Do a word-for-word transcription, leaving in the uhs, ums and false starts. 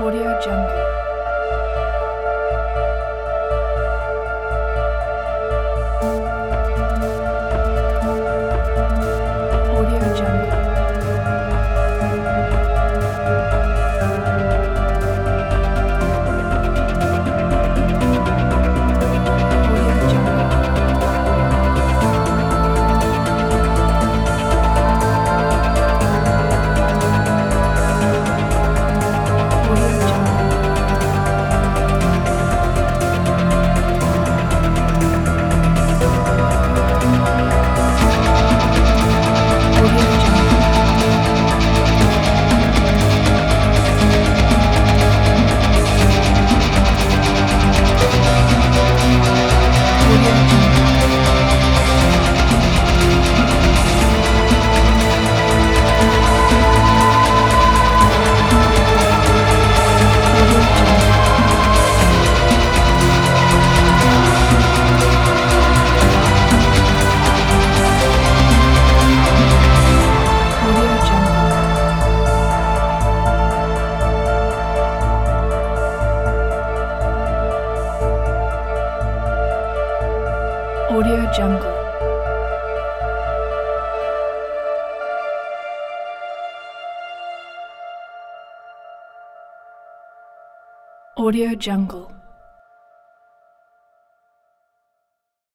Audio Jungle. Audio Jungle. Audio Jungle. Audio Jungle. Audio Jungle. Audio Jungle. Audio Jungle. Audio Jungle. Audio Jungle. Audio Jungle.